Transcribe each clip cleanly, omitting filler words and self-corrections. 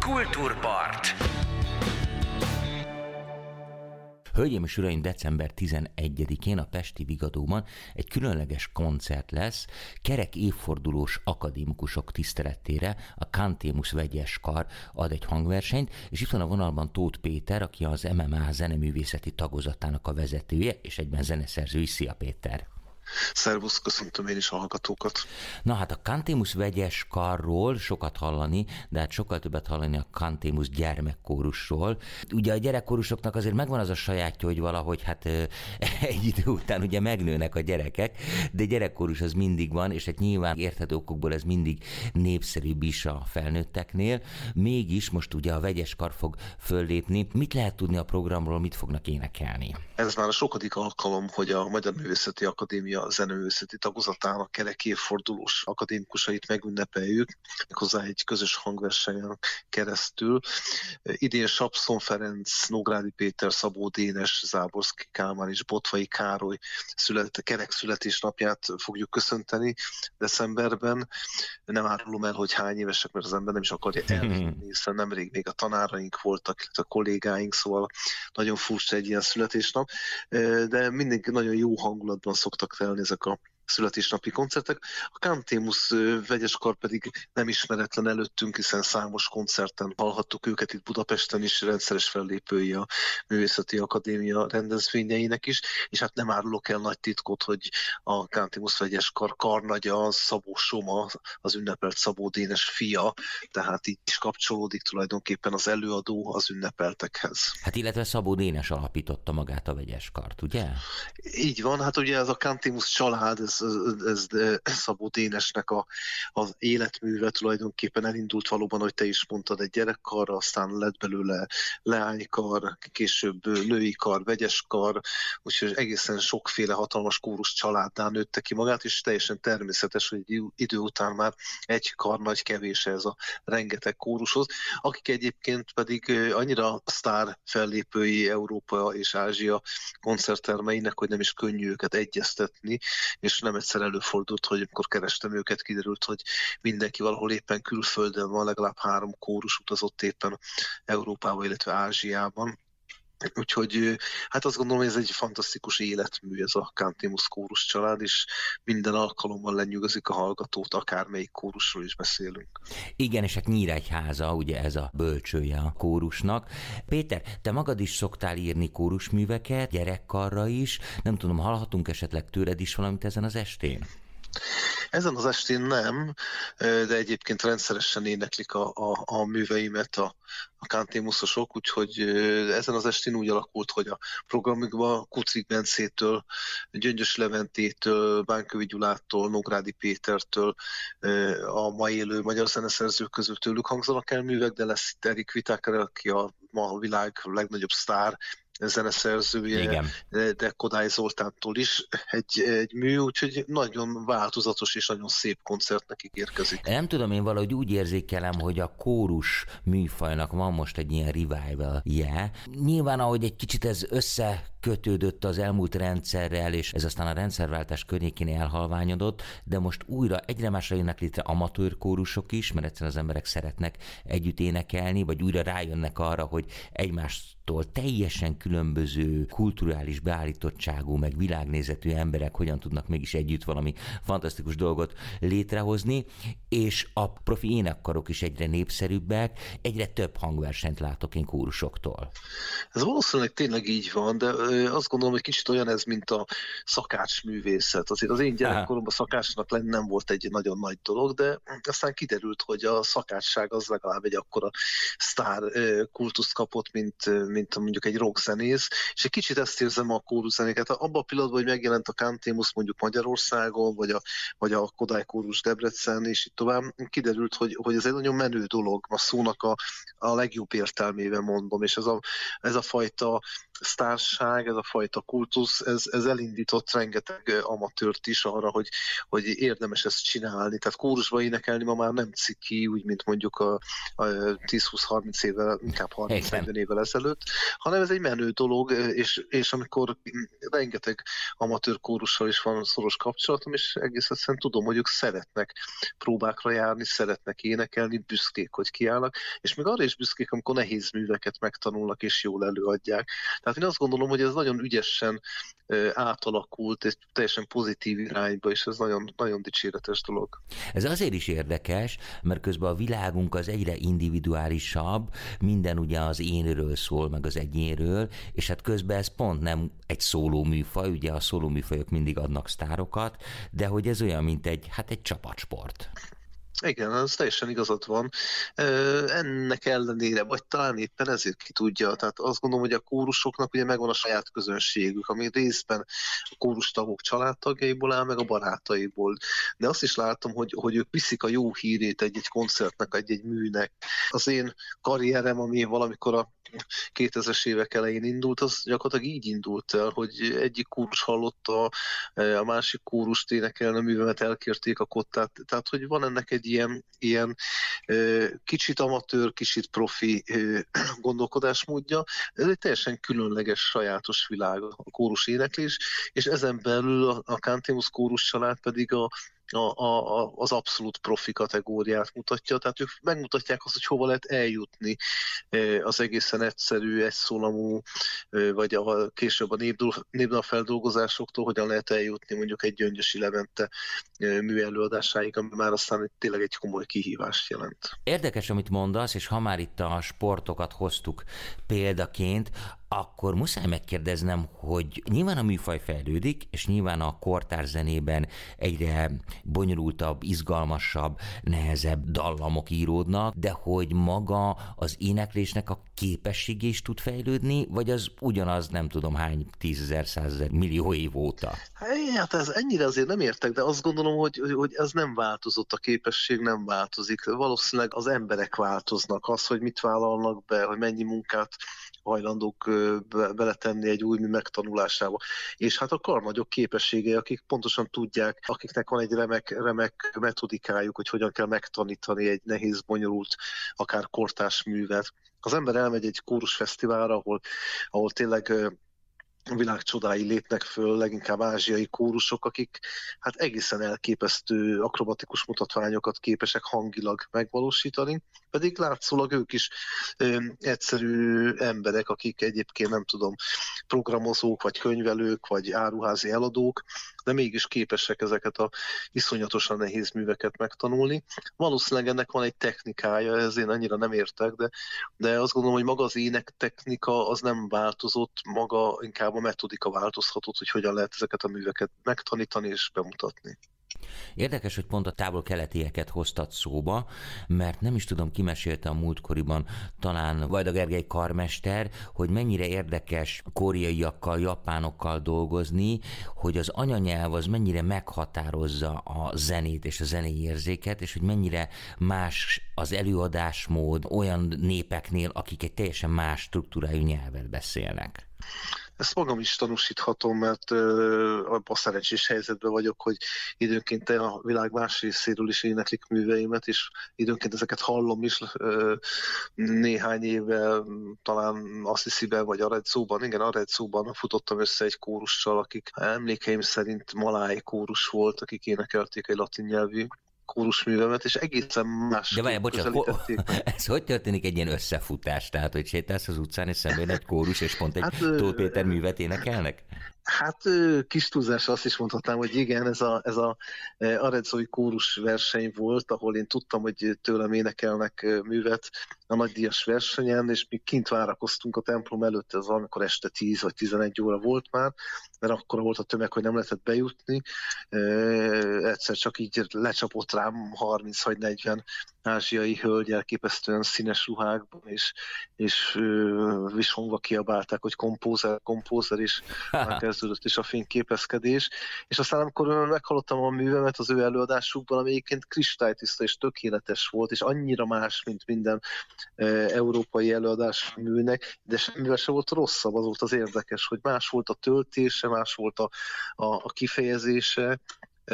Kultúrpart. Hölgyeim és uraim, december 11-én a Pesti Vigadóban egy különleges koncert lesz, kerek évfordulós akadémikusok tiszteletére. A Cantémus Vegyes Kar ad egy hangversenyt, és itt van a vonalban Tóth Péter, aki az MMA zeneművészeti tagozatának a vezetője, és egyben zeneszerző is. Szia, Péter! Szervusz, köszöntöm én is a hallgatókat. Na hát a Cantémus Vegyes Karról sokat hallani, de hát sokkal többet hallani a Cantémus gyermekkórusról. Ugye a gyerekkórusoknak azért megvan az a sajátja, hogy valahogy hát egy idő után ugye megnőnek a gyerekek, de gyerekkórus az mindig van, és hát nyilván érthető okokból ez mindig népszerűbb is a felnőtteknél. Mégis most ugye a Vegyes Kar fog föllépni. Mit lehet tudni a programról, mit fognak énekelni? Ez már a sokadik alkalom, hogy a Magyar Művészeti Akadémia zeneművészeti tagozatának kerek évfordulós akadémikusait megünnepeljük, hozzá egy közös hangversenyen keresztül. Idén Sapszon Ferenc, Nógrádi Péter, Szabó Dénes, Záborszky Kálmán és Botthai Károly kerek születésnapját fogjuk köszönteni decemberben. Nem árulom el, hogy hány évesek, mert az ember nem is akarja elhinni, hiszen nemrég még a tanáraink voltak, a kollégáink, szóval nagyon furcsa egy ilyen születésnap, de mindig nagyon jó hangulatban szoktak telni ezek a születésnapi koncertek. A Cantémus Vegyes Kar pedig nem ismeretlen előttünk, hiszen számos koncerten hallhattuk őket itt Budapesten is, rendszeres fellépői a Művészeti Akadémia rendezvényeinek is, és hát nem árulok el nagy titkot, hogy a Cantémus Vegyes Kar karnagya Szabó Soma, az ünnepelt Szabó Dénes fia, tehát így is kapcsolódik tulajdonképpen az előadó az ünnepeltekhez. Hát illetve Szabó Dénes alapította magát a Vegyes Kart, ugye? Így van, hát ugye ez a Cantémus család, ez Szabó Dénesnek az életműve tulajdonképpen elindult valóban, hogy te is mondtad, egy gyerekkarra, aztán lett belőle leánykar, később női kar, vegyes kar, úgyhogy egészen sokféle hatalmas kórus családdá nőtte ki magát, és teljesen természetes, hogy egy idő után már egy kar nagy kevés ez a rengeteg kórushoz, akik egyébként pedig annyira sztár fellépői Európa és Ázsia koncerttermeinek, hogy nem is könnyű őket egyeztetni, és nem egyszer előfordult, hogy amikor kerestem őket, kiderült, hogy mindenki valahol éppen külföldön van, legalább 3 kórus utazott éppen Európában, illetve Ázsiában. Úgyhogy hát azt gondolom, hogy ez egy fantasztikus életmű, ez a Cantémus kórus család, és minden alkalommal lenyűgözik a hallgatót, akármelyik kórusról is beszélünk. Igen, és hát Nyíregyháza, ugye ez a bölcsője a kórusnak. Péter, te magad is szoktál írni kórusműveket, gyerekkarra is, nem tudom, hallhatunk esetleg tőled is valamit ezen az estén? Ezen az estén nem, de egyébként rendszeresen éneklik a műveimet a Cantémusosok, úgyhogy ezen az estén úgy alakult, hogy a programjukban Kucik Bencétől, Gyöngyös Leventétől, Bánkövi Gyulától, Nógrádi Pétertől, a ma élő magyar zeneszerzők közül tőlük hangzanak el művek, de lesz itt Erik Whittaker, aki a világ legnagyobb sztár zeneszerzője, igen. De Kodály Zoltántól is egy mű, úgyhogy nagyon változatos és nagyon szép koncertnek ígérkezik. Nem tudom, én valahogy úgy érzékelem, hogy a kórus műfajnak van most egy ilyen revival-je. Nyilván, ahogy egy kicsit ez összekötődött az elmúlt rendszerrel, és ez aztán a rendszerváltás környékén elhalványodott, de most újra egyre másra jönnek létre amatőr kórusok is, mert egyszerűen az emberek szeretnek együtt énekelni, vagy újra rájönnek arra, hogy egymástól teljesen különböző kulturális beállítottságú, meg világnézetű emberek hogyan tudnak mégis együtt valami fantasztikus dolgot létrehozni, és a profi énekkarok is egyre népszerűbbek, egyre több hangversenyt látok én kórusoktól. Ez valószínűleg tényleg így van, de azt gondolom, hogy kicsit olyan ez, mint a szakácsművészet. Azért az én gyerekkoromban szakácsnak lenni nem volt egy nagyon nagy dolog, de aztán kiderült, hogy a szakácsság az legalább egy akkora sztár kultuszt kapott, mint mondjuk egy rockzenész, és egy kicsit ezt érzem a kóruszenéket. Abban a pillanatban, hogy megjelent a Cantémus mondjuk Magyarországon, vagy a Kodály kórus Debrecen, és így tovább, kiderült, hogy ez egy nagyon menő dolog, a szónak a legjobb értelmében mondom, és ez a fajta sztárság, ez a fajta kultusz, ez elindított rengeteg amatőrt is arra, hogy érdemes ezt csinálni. Tehát kórusba énekelni ma már nem ciki, úgy, mint mondjuk a 10-20-30 évvel, inkább 30-40 évvel ezelőtt, hanem ez egy menő menő dolog, és amikor rengeteg amatőr kórussal is van szoros kapcsolatom, és egész egyszerűen tudom, hogy ők szeretnek próbákra járni, szeretnek énekelni, büszkék, hogy kiállnak, és még arra is büszkék, amikor nehéz műveket megtanulnak és jól előadják. Tehát én azt gondolom, hogy ez nagyon ügyesen átalakult, egy teljesen pozitív irányba, és ez nagyon, nagyon dicséretes dolog. Ez azért is érdekes, mert közben a világunk az egyre individuálisabb, minden ugye az énről szól, meg az egyénről, és hát közben ez pont nem egy szóló műfaj, ugye a szóló műfajok mindig adnak sztárokat, de hogy ez olyan, mint egy csapatsport. Igen, ez teljesen igazad van. Ennek ellenére, vagy talán éppen ezért ki tudja, tehát azt gondolom, hogy a kórusoknak ugye megvan a saját közönségük, ami részben a kórustagok családtagjaiból áll, meg a barátaiból. De azt is látom, hogy ők viszik a jó hírét egy-egy koncertnek, egy-egy műnek. Az én karrierem, ami valamikor a 2000-es évek elején indult, az gyakorlatilag így indult el, hogy egyik kórus hallotta, a másik kórust énekelni a művemet, elkérték a kottát, tehát hogy van ennek egy ilyen kicsit amatőr, kicsit profi gondolkodásmódja. Ez egy teljesen különleges, sajátos világ a kórus éneklés, és ezen belül a Cantemus kórus család pedig az abszolút profi kategóriát mutatja, tehát ők megmutatják azt, hogy hova lehet eljutni az egészen egyszerű, egyszólamú, vagy később a népdalfeldolgozásoktól, hogyan lehet eljutni mondjuk egy Gyöngyösi Levente műelőadásáig, ami már aztán tényleg egy komoly kihívást jelent. Érdekes, amit mondasz, és ha már itt a sportokat hoztuk példaként, akkor muszáj megkérdeznem, hogy nyilván a műfaj fejlődik, és nyilván a kortárs zenében egyre bonyolultabb, izgalmasabb, nehezebb dallamok íródnak, de hogy maga az éneklésnek a képessége is tud fejlődni, vagy az ugyanaz nem tudom hány 10 000, 100 000, millió év óta? Hát ez ennyire azért nem értek, de azt gondolom, hogy ez nem változott, a képesség nem változik. Valószínűleg az emberek változnak, az, hogy mit vállalnak be, hogy mennyi munkát hajlandók beletenni egy új mű megtanulásába. És hát a karnagyok képességei, akik pontosan tudják, akiknek van egy remek metodikájuk, hogy hogyan kell megtanítani egy nehéz, bonyolult, akár kortárs művet. Az ember elmegy egy kórusfesztiválra, ahol tényleg világ csodái lépnek föl, leginkább ázsiai kórusok, akik hát egészen elképesztő akrobatikus mutatványokat képesek hangilag megvalósítani, pedig látszólag ők is egyszerű emberek, akik egyébként nem tudom, programozók, vagy könyvelők, vagy áruházi eladók, de mégis képesek ezeket a iszonyatosan nehéz műveket megtanulni. Valószínűleg ennek van egy technikája, ez én annyira nem értek, de azt gondolom, hogy maga az énektechnika az nem változott, maga inkább a metodika változhatott, hogy hogyan lehet ezeket a műveket megtanítani és bemutatni. Érdekes, hogy pont a távol-keletieket hoztad szóba, mert nem is tudom, ki mesélte a múltkoriban, talán Vajda Gergely karmester, hogy mennyire érdekes koreaiakkal, japánokkal dolgozni, hogy az anyanyelv az mennyire meghatározza a zenét és a zenei érzéket, és hogy mennyire más az előadásmód olyan népeknél, akik egy teljesen más struktúrájú nyelvet beszélnek. Ezt magam is tanúsíthatom, mert abban a szerencsés helyzetben vagyok, hogy időnként a világ más részéről is éneklik műveimet, és időnként ezeket hallom is néhány éve, talán Assisiben vagy Arezzoban. Igen, Arezzoban futottam össze egy kórussal, akik emlékeim szerint maláj kórus volt, akik énekelték egy latin nyelvű kórusművemet, és egészen más. De várjál, bocsánat, ez hogy történik egy ilyen összefutás? Tehát, hogy sétálsz az utcán, és szemben egy kórus, és pont egy Tóth Péter művet énekelnek? Hát kis túlzásra azt is mondhatnám, hogy igen, ez a arezzói kórus verseny volt, ahol én tudtam, hogy tőlem énekelnek művet a nagydíjas versenyen, és mi kint várakoztunk a templom előtt, ez amikor este 10 vagy 11 óra volt már, mert akkor volt a tömeg, hogy nem lehetett bejutni. Egyszer csak így lecsapott rám 30 vagy 40 ázsiai hölgy elképesztően színes ruhákban, és vishongva kiabálták, hogy kompózer, és kezdődött is a fényképezkedés. És aztán amikor meghallottam a művemet az ő előadásukban, ami egyébként kristálytiszta és tökéletes volt, és annyira más, mint minden európai előadás műnek, de semmivel se volt rosszabb, az volt az érdekes, hogy más volt a töltése, más volt a kifejezése.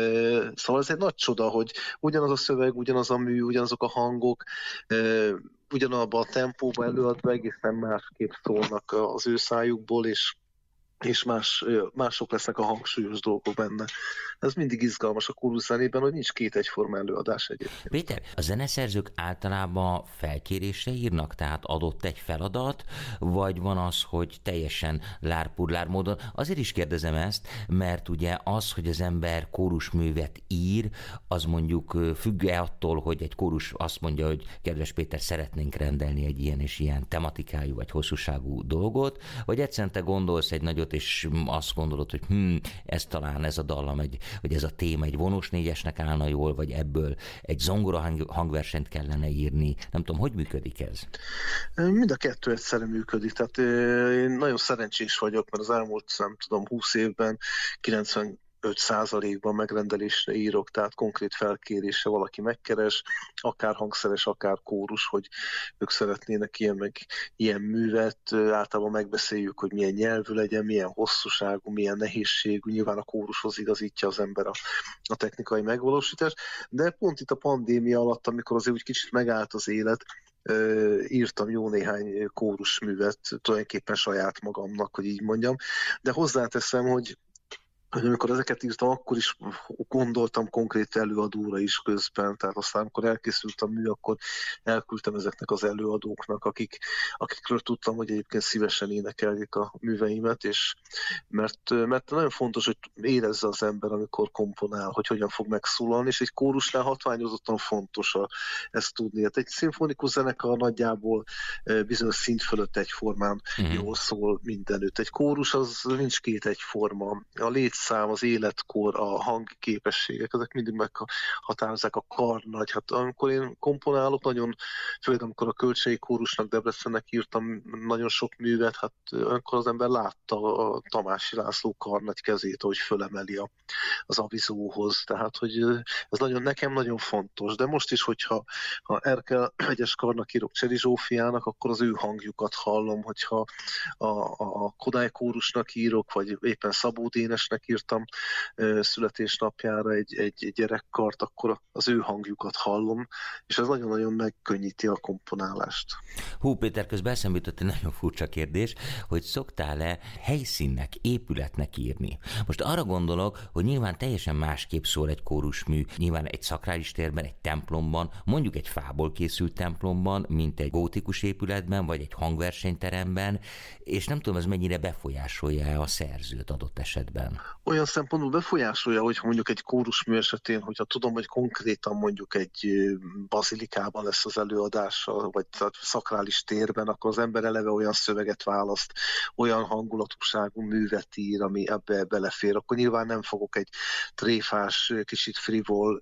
Szóval ez egy nagy csoda, hogy ugyanaz a szöveg, ugyanaz a mű, ugyanazok a hangok, ugyanabban a tempóban előadva egészen másképp szólnak az ő szájukból, és mások lesznek a hangsúlyos dolgok benne. Ez mindig izgalmas a kórus zenében, hogy nincs két egyforma előadás egyébként. Péter, a zeneszerzők általában felkérésre írnak, tehát adott egy feladat, vagy van az, hogy teljesen lárpurlár módon? Azért is kérdezem ezt, mert ugye az, hogy az ember kórusművet ír, az mondjuk függ-e attól, hogy egy kórus azt mondja, hogy kedves Péter, szeretnénk rendelni egy ilyen és ilyen tematikájú vagy hosszúságú dolgot, vagy egyszerűen te gondolsz egy nagyot, és azt gondolod, hogy ez talán ez a dallam, vagy ez a téma egy vonós négyesnek állna jól, vagy ebből egy zongora hangversenyt kellene írni. Nem tudom, hogy működik ez? Mind a kettő egyszerűen működik. Tehát én nagyon szerencsés vagyok, mert az elmúlt, nem tudom, 20 évben 95%-ban megrendelésre írok, tehát konkrét felkérésre valaki megkeres, akár hangszeres, akár kórus, hogy ők szeretnének ilyen művet. Általában megbeszéljük, hogy milyen nyelvű legyen, milyen hosszúságú, milyen nehézségű. Nyilván a kórushoz igazítja az ember a technikai megvalósítást, de pont itt a pandémia alatt, amikor azért úgy kicsit megállt az élet, írtam jó néhány kórusművet, tulajdonképpen saját magamnak, hogy így mondjam, de hozzáteszem, hogy amikor ezeket írtam, akkor is gondoltam konkrét előadóra is közben, tehát aztán amikor elkészült a mű, akkor elküldtem ezeknek az előadóknak, akikről tudtam, hogy egyébként szívesen énekeljék a műveimet, és mert nagyon fontos, hogy érezze az ember, amikor komponál, hogy hogyan fog megszólalni, és egy kórusnál hatványozottan fontos ezt tudni. Hát egy szimfonikus zenekar nagyjából bizonyos szint fölött egyformán jól szól mindenütt. Egy kórus az nincs két egyforma. A létszám, az életkor, a hangképességek, ezek mindig meghatározzák a karnagy. Hát amikor én komponálok, főleg amikor a Kölcsei Kórusnak, Debrecennek írtam nagyon sok művet, hát akkor az ember látta a Tamási László karnagy kezét, hogy fölemeli az avizóhoz. Tehát, hogy ez nekem nagyon fontos. De most is, hogyha Erkel egyes karnak írok Cseri Zsófiának, akkor az ő hangjukat hallom, hogyha a Kodály Kórusnak írok, vagy éppen Szabó Dénesnek írtam születésnapjára egy gyerekkart, akkor az ő hangjukat hallom, és ez nagyon-nagyon megkönnyíti a komponálást. Hú, Péter, közben eszembe jutott egy nagyon furcsa kérdés, hogy szoktál-e helyszínnek, épületnek írni? Most arra gondolok, hogy nyilván teljesen másképp szól egy kórusmű, nyilván egy szakrális térben, egy templomban, mondjuk egy fából készült templomban, mint egy gótikus épületben, vagy egy hangversenyteremben, és nem tudom, ez mennyire befolyásolja a szerzőt adott esetben. Olyan szempontból befolyásolja, hogy mondjuk egy kórusmű esetén, hogyha tudom, hogy konkrétan mondjuk egy bazilikában lesz az előadása, vagy szakrális térben, akkor az ember eleve olyan szöveget választ, olyan hangulatúságú művet ír, ami ebbe belefér. Akkor nyilván nem fogok egy tréfás, kicsit frivol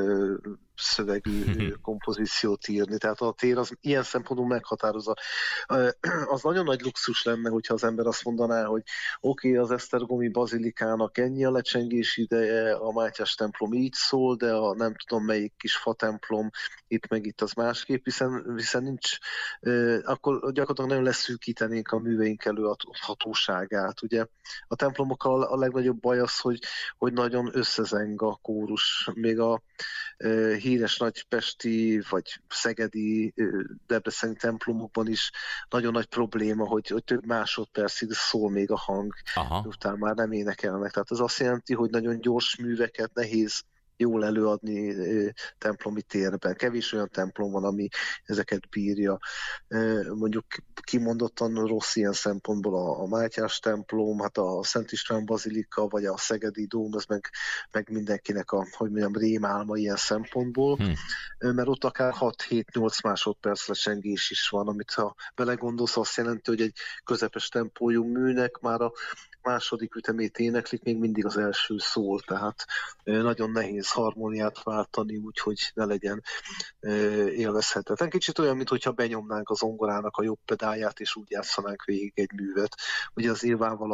szövegű kompozíciót írni. Tehát a tér az ilyen szempontból meghatározza. Az nagyon nagy luxus lenne, hogyha az ember azt mondaná, hogy oké, az Esztergomi bazilikának ennyi a lecsengés ideje, a Mátyás templom így szól, de a nem tudom melyik kis fa templom itt meg itt az másképp, hiszen nincs, akkor gyakorlatilag nagyon leszűkítenénk a műveink előadhatóságát. Ugye a templomokkal a legnagyobb baj az, hogy nagyon összezeng a kórus. Még a híres nagypesti vagy szegedi, debreceni templomokban is nagyon nagy probléma, hogy több másodpercig szól még a hang, utána már nem énekelnek. Tehát ez azt jelenti, hogy nagyon gyors műveket nehéz jól előadni templomi térben. Kevés olyan templom van, ami ezeket bírja. Mondjuk kimondottan rossz ilyen szempontból a Mátyás templom, hát a Szent István bazilika, vagy a Szegedi dóm, az meg mindenkinek rémálma ilyen szempontból, mert ott akár 6-7-8 másodperc lecsengés is van, amit ha belegondolsz, azt jelenti, hogy egy közepes tempójú műnek már a második ütemét éneklik, még mindig az első szól, tehát nagyon nehéz harmóniát váltani, úgyhogy ne legyen élvezhetetlen. Kicsit olyan, mintha benyomnánk a zongorának a jobb pedálját, és úgy játszanánk végig egy művet. Ugye az nyilvánvalóan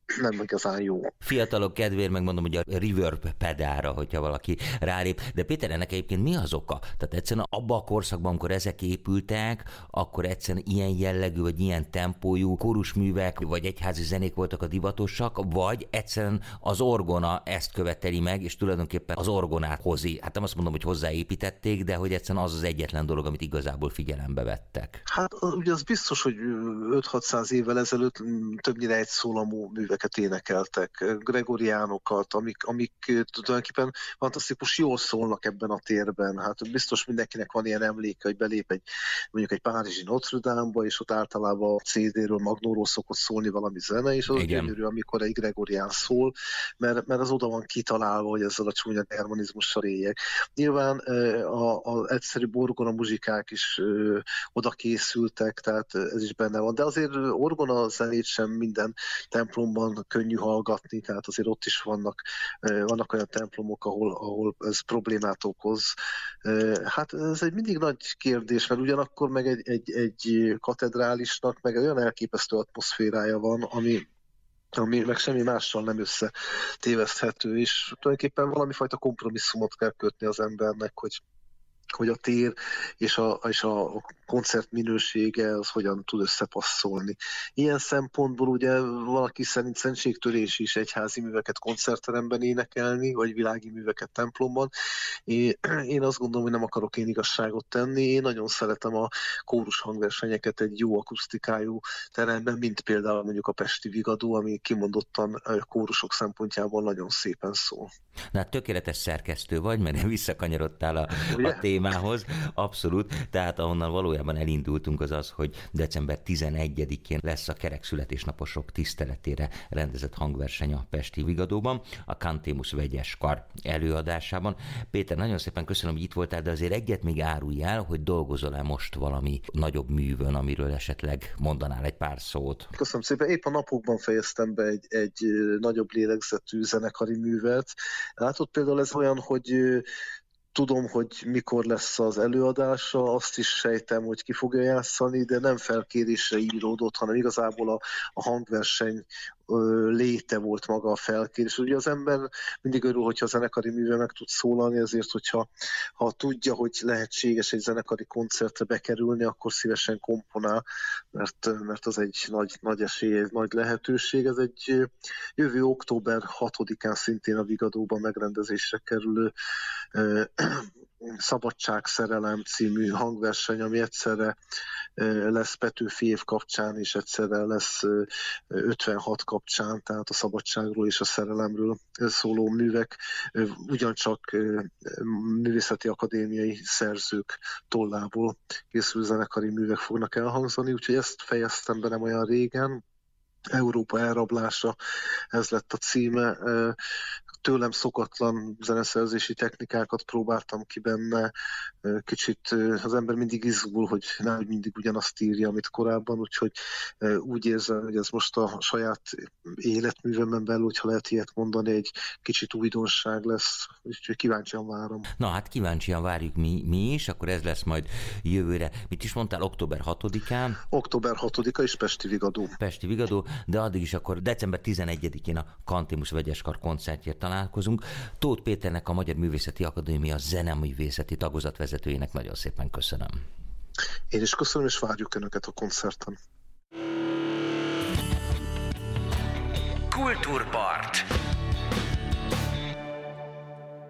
nem igazán jó. Fiatalok kedvéért megmondom, hogy a reverb pedálra, hogyha valaki rálép. De Péter, ennek egyébként mi az oka? Tehát egyszerűen abban a korszakban, amikor ezek épültek, akkor egyszerűen ilyen jellegű, vagy ilyen tempójú kórusművek, vagy egyházi zenék voltak a divatosak, vagy egyszerűen az orgona ezt követeli meg, és tulajdonképpen az orgonát hozi. Hát nem azt mondom, hogy hozzáépítették, de hogy egyszerűen az az egyetlen dolog, amit igazából figyelembe vettek. Hát ugye az biztos, hogy 5-600 évvel ezelőtt többnyire egyszólamú műveket énekeltek, gregoriánokat, amik tulajdonképpen fantasztikus jól szólnak ebben a térben. Hát biztos mindenkinek van ilyen emléke, hogy belép mondjuk egy párizsi Notre Dame-ba, és ott általában a CD-ről, Magnóról szokott szólni valami zene, és az gyönyörű, amikor egy gregorián szól, mert az oda van kitalálva, hogy ezzel a csúnya germanizmussal éljek. Nyilván az egyszerű orgona muzsikák is oda készültek, tehát ez is benne van. De azért orgona zenét sem minden templomban könnyű hallgatni, tehát azért ott is vannak olyan templomok, ahol ez problémát okoz. Hát ez egy mindig nagy kérdés, mert ugyanakkor meg egy katedrálisnak meg egy olyan elképesztő atmoszférája van, ami meg semmi mással nem összetéveszthető, és tulajdonképpen valami fajta kompromisszumot kell kötni az embernek, hogy a tér és a koncert minősége az hogyan tud összepasszolni. Ilyen szempontból ugye valaki szerint szentségtörés is egyházi műveket koncertteremben énekelni, vagy világi műveket templomban. Én azt gondolom, hogy nem akarok én igazságot tenni. Én nagyon szeretem a kórus hangversenyeket egy jó akusztikájú teremben, mint például mondjuk a Pesti Vigadó, ami kimondottan kórusok szempontjából nagyon szépen szól. Na, tökéletes szerkesztő vagy, mert visszakanyarodtál a témához. Abszolút. Tehát ahonnan valójában elindultunk az, hogy december 11-én lesz a kerek születésnaposok tiszteletére rendezett hangverseny a Pesti Vigadóban, a Cantémus vegyes kar előadásában. Péter, nagyon szépen köszönöm, hogy itt voltál, de azért egyet még árulj el, hogy dolgozol-e most valami nagyobb művön, amiről esetleg mondanál egy pár szót. Köszönöm szépen. Épp a napokban fejeztem be egy nagyobb lélegzetű zenekari művet. Látod, például ez olyan, hogy tudom, hogy mikor lesz az előadása, azt is sejtem, hogy ki fogja játszani, de nem felkérésre íródott, hanem igazából a hangverseny léte volt maga a felkérés. Ugye az ember mindig örül, hogyha a zenekari műve meg tud szólalni, ezért, hogyha tudja, hogy lehetséges egy zenekari koncertre bekerülni, akkor szívesen komponál, mert az egy nagy esély, egy nagy lehetőség. Ez egy jövő október 6-án szintén a Vigadóban megrendezésre kerülő Szabadság-szerelem című hangverseny, ami egyszerre lesz Petőfi év kapcsán, és egyszerre lesz 56 kapcsán, tehát a szabadságról és a szerelemről szóló művek, ugyancsak művészeti akadémiai szerzők tollából készülő zenekari művek fognak elhangzani, úgyhogy ezt fejeztem be nem olyan régen. Európa elrablása, ez lett a címe. Tőlem szokatlan zeneszerzési technikákat próbáltam ki benne. Kicsit az ember mindig izgul, hogy nehogy mindig ugyanazt írja, amit korábban, úgyhogy úgy érzem, hogy ez most a saját életművemben belül, hogyha lehet ilyet mondani, egy kicsit újdonság lesz, úgyhogy kíváncsian várom. Na hát kíváncsian várjuk mi is, akkor ez lesz majd jövőre. Mit is mondtál, október 6-án? Október 6-a és Pesti Vigadó. Pesti Vigadó, de addig is akkor december 11-én a Cantémus vegyes kar koncertjét találkozunk. Tóth Péternek, a Magyar Művészeti Akadémia zeneművészeti tagozatvezetőjének nagyon szépen köszönöm. Én is köszönöm, és várjuk Önöket a koncerten. Kultúrpart.